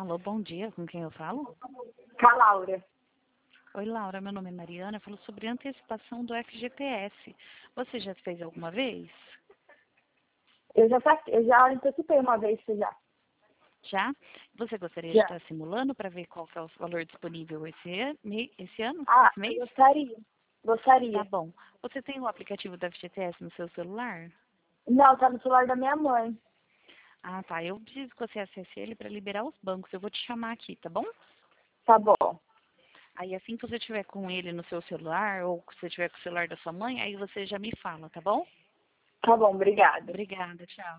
Alô, bom dia, com quem eu falo? Com a Laura. Oi, Laura, meu nome é Mariana, eu falo sobre antecipação do FGTS. Você já fez alguma vez? Eu já antecipei uma vez já. Já? Você gostaria de Já. estar simulando para ver qual que é o valor disponível esse ano, Ah, esse mês? eu gostaria. Tá Gostaria. bom. Você tem o aplicativo do FGTS no seu celular? Não, tá no celular da minha mãe. Ah, tá. Eu preciso que você acesse ele para liberar os bancos. Eu vou te chamar aqui, tá bom? Tá bom. Aí assim que você tiver com ele no seu celular, ou que você tiver com o celular da sua mãe, aí você já me fala, tá bom? Tá bom, obrigada. Obrigada, tchau.